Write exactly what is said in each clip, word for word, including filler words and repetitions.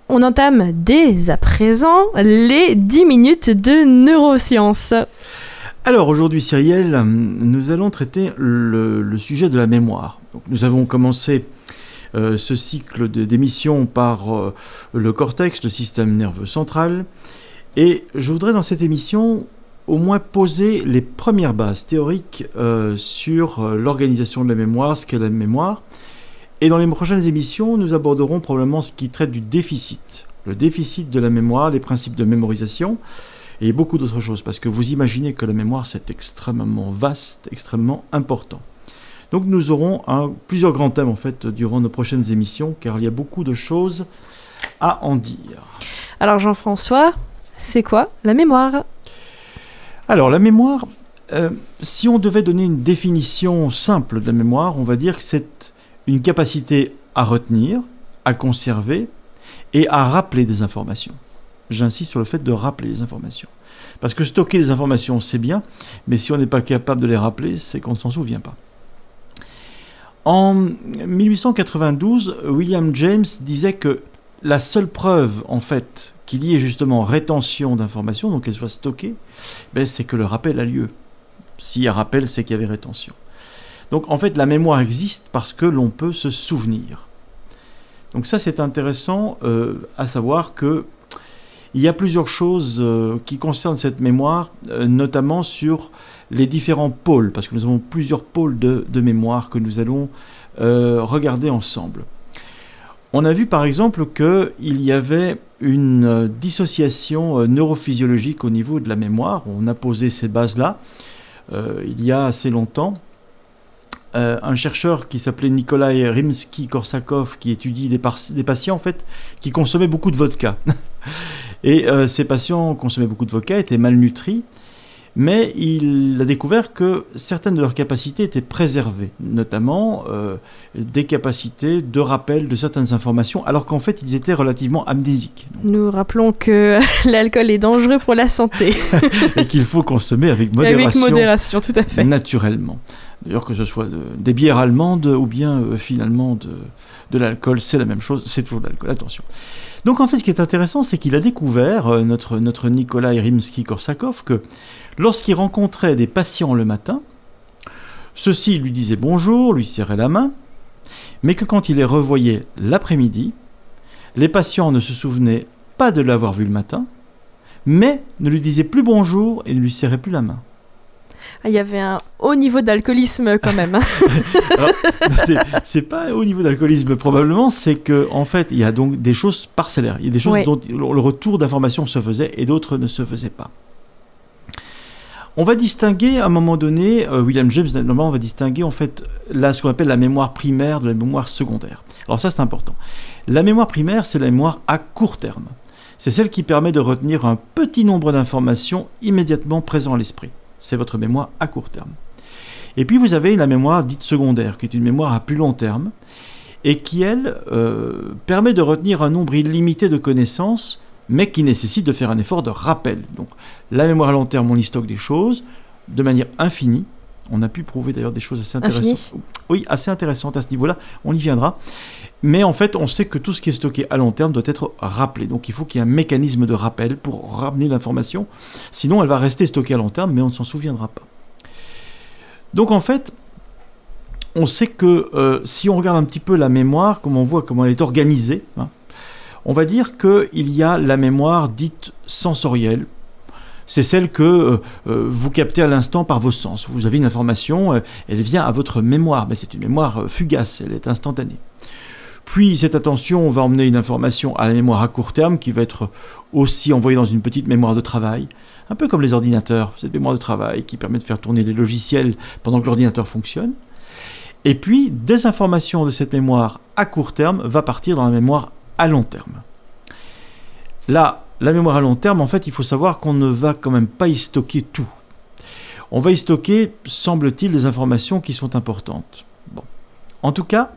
on entame dès à présent les dix minutes de neurosciences. Alors aujourd'hui, Cyrielle, nous allons traiter le, le sujet de la mémoire. Donc, nous avons commencé euh, ce cycle de, d'émissions par euh, le cortex, le système nerveux central. Et je voudrais dans cette émission au moins poser les premières bases théoriques euh, sur euh, l'organisation de la mémoire, ce qu'est la mémoire. Et dans les prochaines émissions, nous aborderons probablement ce qui traite du déficit. Le déficit de la mémoire, les principes de mémorisation et beaucoup d'autres choses. Parce que vous imaginez que la mémoire, c'est extrêmement vaste, extrêmement important. Donc nous aurons un, plusieurs grands thèmes en fait durant nos prochaines émissions, car il y a beaucoup de choses à en dire. Alors Jean-François, c'est quoi la mémoire ? Alors, la mémoire, euh, si on devait donner une définition simple de la mémoire, on va dire que c'est une capacité à retenir, à conserver et à rappeler des informations. J'insiste sur le fait de rappeler les informations. Parce que stocker les informations, c'est bien, mais si on n'est pas capable de les rappeler, c'est qu'on ne s'en souvient pas. En mille huit cent quatre-vingt-douze, William James disait que la seule preuve, en fait, qu'il y ait justement rétention d'informations, donc qu'elles soient stockées, ben c'est que le rappel a lieu. S'il y a rappel, c'est qu'il y avait rétention. Donc en fait, la mémoire existe parce que l'on peut se souvenir. Donc ça, c'est intéressant euh, à savoir que il y a plusieurs choses euh, qui concernent cette mémoire, euh, notamment sur les différents pôles, parce que nous avons plusieurs pôles de, de mémoire que nous allons euh, regarder ensemble. On a vu par exemple qu'il y avait une dissociation neurophysiologique au niveau de la mémoire. On a posé ces bases-là euh, il y a assez longtemps. Euh, un chercheur qui s'appelait Nikolai Rimsky-Korsakov qui étudie des, par- des patients en fait, qui consommaient beaucoup de vodka. Et euh, ces patients consommaient beaucoup de vodka, étaient malnutris, mais il a découvert que certaines de leurs capacités étaient préservées, notamment euh, des capacités de rappel de certaines informations, alors qu'en fait, ils étaient relativement amnésiques. Nous rappelons que l'alcool est dangereux pour la santé. Et qu'il faut consommer avec modération. Avec modération, tout à fait. Naturellement. D'ailleurs, que ce soit de, des bières allemandes ou bien euh, finalement de, de l'alcool, c'est la même chose, c'est toujours de l'alcool, attention. Donc en fait, ce qui est intéressant, c'est qu'il a découvert, euh, notre, notre Nikolai Rimsky-Korsakov, que lorsqu'il rencontrait des patients le matin, ceux-ci lui disaient bonjour, lui serraient la main, mais que quand il les revoyait l'après-midi, les patients ne se souvenaient pas de l'avoir vu le matin, mais ne lui disaient plus bonjour et ne lui serraient plus la main. Il y avait un haut niveau d'alcoolisme quand même. Alors, c'est, c'est pas un haut niveau d'alcoolisme probablement, c'est que en fait il y a donc des choses parcellaires. Il y a des choses ouais. dont le retour d'information se faisait et d'autres ne se faisaient pas. On va distinguer à un moment donné, euh, William James normalement on va distinguer en fait là ce qu'on appelle la mémoire primaire de la mémoire secondaire. Alors ça c'est important. La mémoire primaire c'est la mémoire à court terme. C'est celle qui permet de retenir un petit nombre d'informations immédiatement présent à l'esprit. C'est votre mémoire à court terme. Et puis vous avez la mémoire dite secondaire, qui est une mémoire à plus long terme, et qui, elle, euh, permet de retenir un nombre illimité de connaissances, mais qui nécessite de faire un effort de rappel. Donc la mémoire à long terme, on y stocke des choses de manière infinie. On a pu prouver d'ailleurs des choses assez intéressantes. Infini. Oui, assez intéressantes à ce niveau-là, on y viendra. Mais en fait, on sait que tout ce qui est stocké à long terme doit être rappelé. Donc il faut qu'il y ait un mécanisme de rappel pour ramener l'information. Sinon, elle va rester stockée à long terme, mais on ne s'en souviendra pas. Donc en fait, on sait que euh, si on regarde un petit peu la mémoire, comme on voit comment elle est organisée, hein, on va dire qu'il y a la mémoire dite sensorielle. C'est celle que euh, euh, vous captez à l'instant par vos sens. Vous avez une information, euh, elle vient à votre mémoire, mais c'est une mémoire euh, fugace, elle est instantanée. Puis cette attention va emmener une information à la mémoire à court terme qui va être aussi envoyée dans une petite mémoire de travail, un peu comme les ordinateurs, cette mémoire de travail qui permet de faire tourner les logiciels pendant que l'ordinateur fonctionne. Et puis des informations de cette mémoire à court terme va partir dans la mémoire à long terme. Là, la mémoire à long terme, en fait, il faut savoir qu'on ne va quand même pas y stocker tout. On va y stocker, semble-t-il, des informations qui sont importantes. Bon. En tout cas,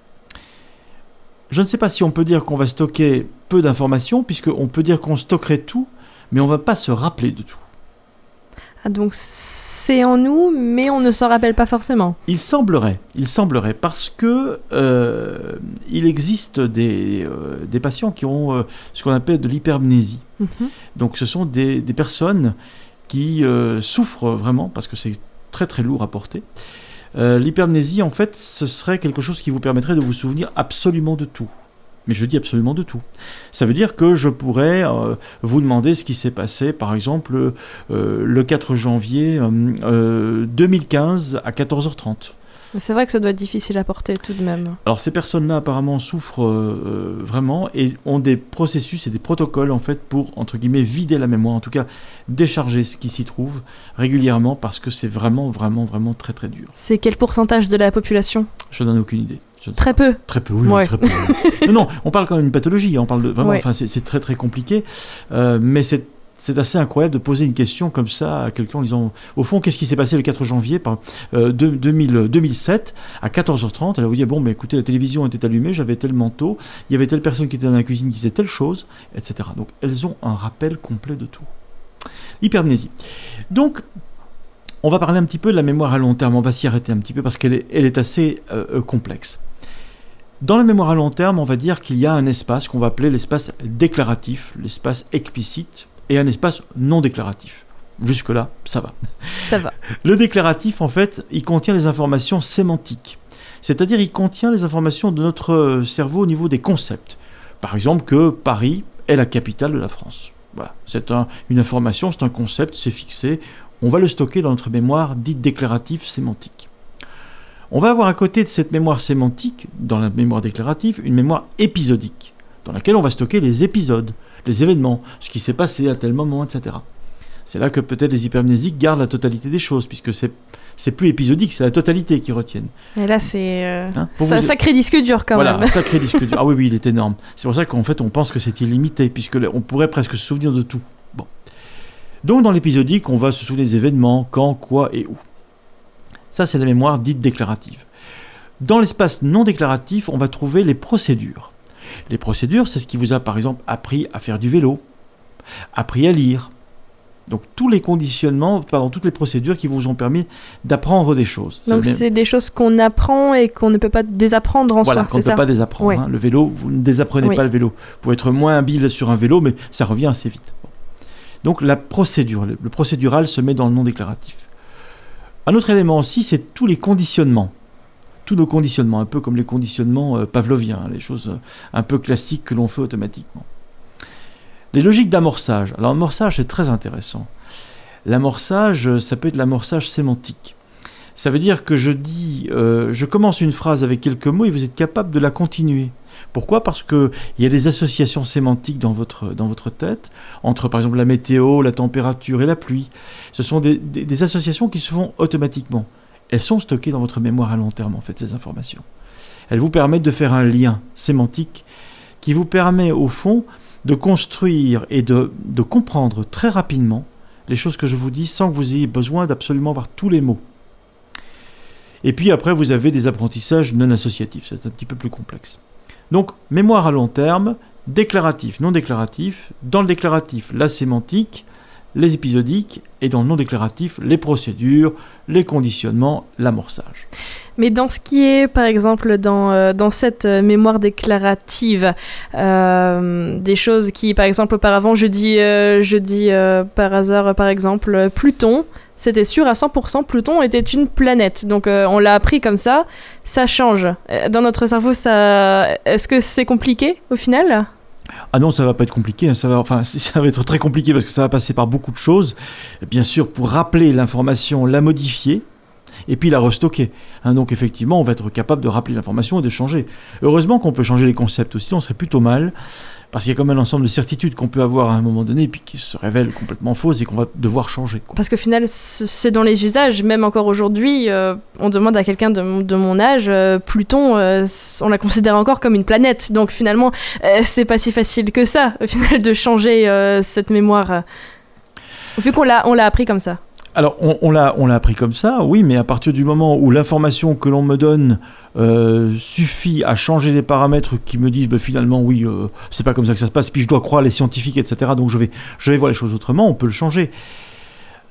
je ne sais pas si on peut dire qu'on va stocker peu d'informations, puisqu'on peut dire qu'on stockerait tout, mais on ne va pas se rappeler de tout. Ah, donc c'est en nous, mais on ne s'en rappelle pas forcément. Il semblerait, il semblerait, parce que euh, il existe des, euh, des patients qui ont euh, ce qu'on appelle de l'hypermnésie. Mm-hmm. Donc ce sont des, des personnes qui euh, souffrent vraiment, parce que c'est très très lourd à porter. Euh, l'hypermnésie, en fait, ce serait quelque chose qui vous permettrait de vous souvenir absolument de tout. Mais je dis absolument de tout. Ça veut dire que je pourrais euh, vous demander ce qui s'est passé, par exemple, euh, le quatre janvier euh, deux mille quinze à quatorze heures trente. C'est vrai que ça doit être difficile à porter tout de même. Alors ces personnes-là apparemment souffrent euh, vraiment et ont des processus et des protocoles en fait pour, entre guillemets, vider la mémoire, en tout cas décharger ce qui s'y trouve régulièrement parce que c'est vraiment, vraiment, vraiment très très dur. C'est quel pourcentage de la population ? Je n'en ai aucune idée. Très peu. Très peu, oui, ouais. très peu. non, non, on parle quand même d'une pathologie, on parle de vraiment, ouais. enfin c'est, c'est très très compliqué, euh, mais c'est C'est assez incroyable de poser une question comme ça à quelqu'un en disant, au fond, qu'est-ce qui s'est passé le quatre janvier par, euh, de, deux mille, deux mille sept à quatorze heures trente. Elle va vous dire, bon, mais écoutez, la télévision était allumée, j'avais tel manteau, il y avait telle personne qui était dans la cuisine qui faisait telle chose, et cetera. Donc, elles ont un rappel complet de tout. Hypermnésie. Donc, on va parler un petit peu de la mémoire à long terme, on va s'y arrêter un petit peu parce qu'elle est, elle est assez euh, complexe. Dans la mémoire à long terme, on va dire qu'il y a un espace qu'on va appeler l'espace déclaratif, l'espace explicite, et un espace non déclaratif. Jusque-là, ça va. Ça va. Le déclaratif, en fait, il contient les informations sémantiques. C'est-à-dire, il contient les informations de notre cerveau au niveau des concepts. Par exemple, que Paris est la capitale de la France. Voilà. C'est un, une information, c'est un concept, c'est fixé. On va le stocker dans notre mémoire dite déclarative sémantique. On va avoir à côté de cette mémoire sémantique, dans la mémoire déclarative, une mémoire épisodique, dans laquelle on va stocker les épisodes, les événements, ce qui s'est passé à tel moment, et cetera. C'est là que peut-être les hypermnésiques gardent la totalité des choses, puisque c'est, c'est plus épisodique, c'est la totalité qu'ils retiennent. Et là, c'est euh, hein, un vous... sacré disque dur quand voilà, même. Voilà, un sacré disque dur. Ah oui, oui, il est énorme. C'est pour ça qu'en fait, on pense que c'est illimité, puisqu'on pourrait presque se souvenir de tout. Bon. Donc, dans l'épisodique, on va se souvenir des événements, quand, quoi et où. Ça, c'est la mémoire dite déclarative. Dans l'espace non déclaratif, on va trouver les procédures. Les procédures, c'est ce qui vous a, par exemple, appris à faire du vélo, appris à lire. Donc, tous les conditionnements, pardon, toutes les procédures qui vous ont permis d'apprendre des choses. Donc, c'est, c'est des choses qu'on apprend et qu'on ne peut pas désapprendre en voilà, soi, qu'on c'est ne peut ça pas désapprendre. ouais. Hein. Le vélo, vous ne désapprenez oui. pas le vélo. Vous pouvez être moins habile sur un vélo, mais ça revient assez vite. Donc, la procédure, le procédural se met dans le non déclaratif. Un autre élément aussi, c'est tous les conditionnements. Tous nos conditionnements, un peu comme les conditionnements euh, pavloviens, hein, les choses euh, un peu classiques que l'on fait automatiquement. Les logiques d'amorçage. Alors, l'amorçage, c'est très intéressant. L'amorçage, ça peut être l'amorçage sémantique. Ça veut dire que je dis, euh, je commence une phrase avec quelques mots et vous êtes capable de la continuer. Pourquoi ? Parce qu'il y a des associations sémantiques dans votre, dans votre tête, entre par exemple la météo, la température et la pluie. Ce sont des, des, des associations qui se font automatiquement. Elles sont stockées dans votre mémoire à long terme, en fait, ces informations. Elles vous permettent de faire un lien sémantique qui vous permet, au fond, de construire et de, de comprendre très rapidement les choses que je vous dis sans que vous ayez besoin d'absolument avoir tous les mots. Et puis après, vous avez des apprentissages non associatifs. C'est un petit peu plus complexe. Donc, mémoire à long terme, déclaratif, non déclaratif. Dans le déclaratif, la sémantique, les épisodiques, et dans le non déclaratif, les procédures, les conditionnements, l'amorçage. Mais dans ce qui est, par exemple, dans, euh, dans cette euh, mémoire déclarative, euh, des choses qui, par exemple, auparavant, je dis, euh, je dis euh, par hasard, par exemple, Pluton, c'était sûr à cent pour cent, Pluton était une planète. Donc euh, on l'a appris comme ça, ça change. Dans notre cerveau, ça... est-ce que c'est compliqué au final ? Ah non, ça va pas être compliqué, ça va, enfin, ça va être très compliqué parce que ça va passer par beaucoup de choses. Bien sûr, pour rappeler l'information, la modifier, et puis la restocker. Hein, donc effectivement, on va être capable de rappeler l'information et de changer. Heureusement qu'on peut changer les concepts aussi, on serait plutôt mal, parce qu'il y a quand même un ensemble de certitudes qu'on peut avoir à un moment donné, et puis qui se révèlent complètement fausses et qu'on va devoir changer, quoi. Parce qu'au final, c'est dans les usages, même encore aujourd'hui, euh, on demande à quelqu'un de, mon, de mon âge, euh, Pluton, euh, on la considère encore comme une planète, donc finalement, euh, c'est pas si facile que ça, au final, de changer euh, cette mémoire, vu qu'on l'a, on l'a appris comme ça. Alors, on, on, l'a, on l'a appris comme ça, oui, mais à partir du moment où l'information que l'on me donne euh, suffit à changer des paramètres qui me disent, bah, finalement, oui, euh, c'est pas comme ça que ça se passe, puis je dois croire les scientifiques, et cetera, donc je vais, je vais voir les choses autrement, on peut le changer.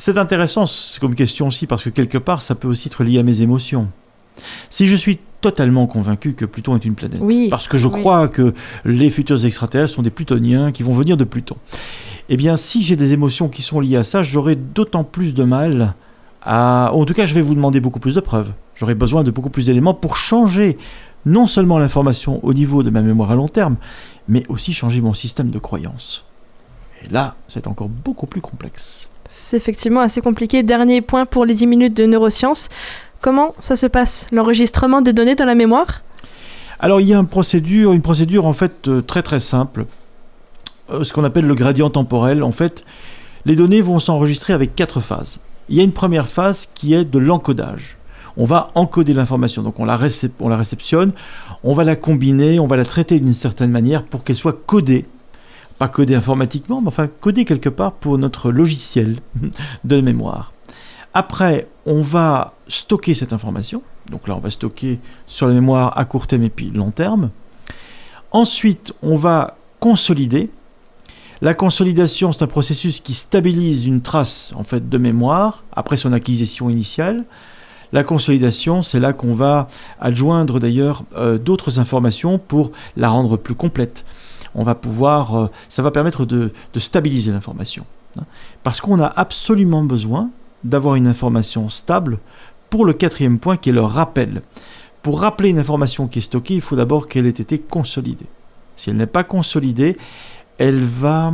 C'est intéressant comme question aussi, parce que quelque part, ça peut aussi être lié à mes émotions. Si je suis totalement convaincu que Pluton est une planète, oui, parce que je oui. crois que les futurs extraterrestres sont des plutoniens qui vont venir de Pluton, eh bien, si j'ai des émotions qui sont liées à ça, j'aurai d'autant plus de mal à... En tout cas, je vais vous demander beaucoup plus de preuves. J'aurai besoin de beaucoup plus d'éléments pour changer non seulement l'information au niveau de ma mémoire à long terme, mais aussi changer mon système de croyance. Et là, c'est encore beaucoup plus complexe. C'est effectivement assez compliqué. Dernier point pour les dix minutes de neurosciences. Comment ça se passe, l'enregistrement des données dans la mémoire ? Alors, il y a une procédure, une procédure en fait euh, très très simple, euh, ce qu'on appelle le gradient temporel. En fait, les données vont s'enregistrer avec quatre phases. Il y a une première phase qui est de l'encodage. On va encoder l'information, donc on la, récep- on la réceptionne, on va la combiner, on va la traiter d'une certaine manière pour qu'elle soit codée. Pas codée informatiquement, mais enfin codée quelque part pour notre logiciel de mémoire. Après, on va stocker cette information. Donc là, on va stocker sur la mémoire à court terme et puis long terme. Ensuite, on va consolider. La consolidation, c'est un processus qui stabilise une trace en fait, de mémoire après son acquisition initiale. La consolidation, c'est là qu'on va adjoindre d'ailleurs euh, d'autres informations pour la rendre plus complète. On va pouvoir, euh, ça va permettre de, de stabiliser l'information. Hein, parce qu'on a absolument besoin d'avoir une information stable pour le quatrième point qui est le rappel. Pour rappeler une information qui est stockée, il faut d'abord qu'elle ait été consolidée. Si elle n'est pas consolidée, elle va,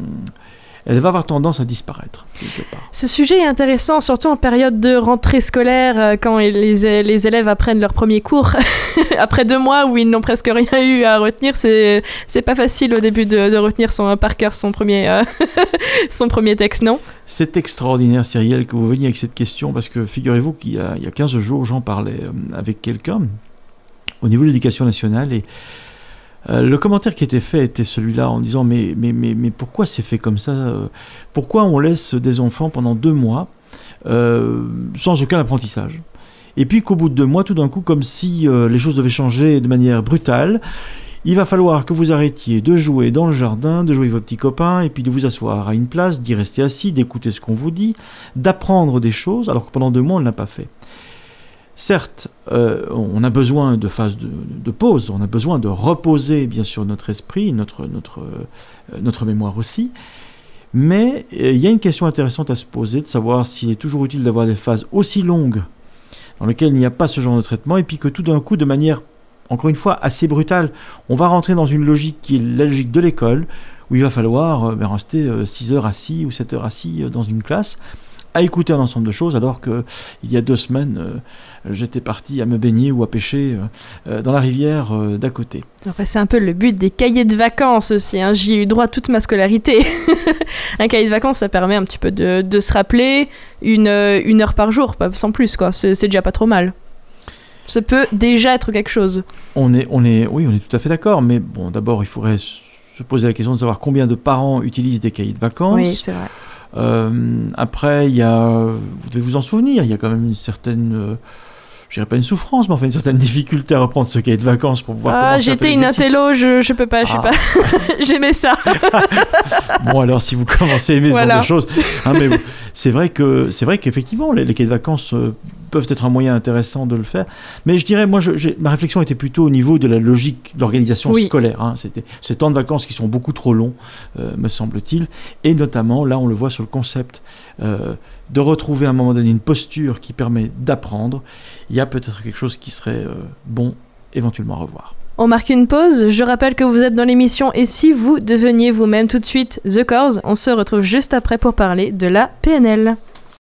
elle va avoir tendance à disparaître quelque part. Ce sujet est intéressant, surtout en période de rentrée scolaire, quand les, les élèves apprennent leur premier cours. Après deux mois où ils n'ont presque rien eu à retenir, c'est, c'est pas facile au début de, de retenir son, par cœur son premier, euh, son premier texte, non ? C'est extraordinaire, Cyrielle, que vous veniez avec cette question, parce que figurez-vous qu'il y a, il y a quinze jours, j'en parlais avec quelqu'un au niveau de l'éducation nationale, et Euh, le commentaire qui était fait était celui-là en disant mais, mais, mais, mais pourquoi c'est fait comme ça euh, pourquoi on laisse des enfants pendant deux mois euh, sans aucun apprentissage, et puis qu'au bout de deux mois tout d'un coup comme si euh, les choses devaient changer de manière brutale, il va falloir que vous arrêtiez de jouer dans le jardin, de jouer avec vos petits copains, et puis de vous asseoir à une place, d'y rester assis, d'écouter ce qu'on vous dit, d'apprendre des choses, alors que pendant deux mois on ne l'a pas fait. Certes, euh, on a besoin de phases de, de pause, on a besoin de reposer bien sûr notre esprit, notre, notre, euh, notre mémoire aussi, mais il euh, y a une question intéressante à se poser, de savoir s'il est toujours utile d'avoir des phases aussi longues dans lesquelles il n'y a pas ce genre de traitement, et puis que tout d'un coup, de manière, encore une fois, assez brutale, on va rentrer dans une logique qui est la logique de l'école, où il va falloir euh, rester euh, six heures assis ou sept heures assis euh, dans une classe, à écouter un ensemble de choses, alors qu'il y a deux semaines, euh, j'étais parti à me baigner ou à pêcher euh, dans la rivière euh, d'à côté. Après, c'est un peu le but des cahiers de vacances aussi, hein. J'y ai eu droit toute ma scolarité. Un cahier de vacances, ça permet un petit peu de, de se rappeler une, une heure par jour, pas sans plus, quoi. C'est, c'est déjà pas trop mal. Ça peut déjà être quelque chose. On est, on est, oui, on est tout à fait d'accord, mais bon, d'abord, il faudrait se poser la question de savoir combien de parents utilisent des cahiers de vacances. Oui, c'est vrai. Euh, après, il y a, vous devez vous en souvenir, il y a quand même une certaine, euh, je dirais pas une souffrance, mais enfin une certaine difficulté à reprendre ce cahier de vacances pour pouvoir ah, commencer. J'étais une intello, je, je peux pas, je ah. sais pas. J'aimais ça. Bon, alors si vous commencez à aimer voilà. ce genre de choses, hein, mais vous, c'est vrai que c'est vrai qu'effectivement les, les cahiers de vacances euh, peuvent être un moyen intéressant de le faire. Mais je dirais, moi, je, j'ai, ma réflexion était plutôt au niveau de la logique de l'organisation oui. scolaire. Hein. C'était ces temps de vacances qui sont beaucoup trop longs, euh, me semble-t-il. Et notamment, là, on le voit sur le concept euh, de retrouver à un moment donné une posture qui permet d'apprendre. Il y a peut-être quelque chose qui serait euh, bon éventuellement à revoir. On marque une pause. Je rappelle que vous êtes dans l'émission Et si vous deveniez vous-même, tout de suite The Corrs. On se retrouve juste après pour parler de la P N L.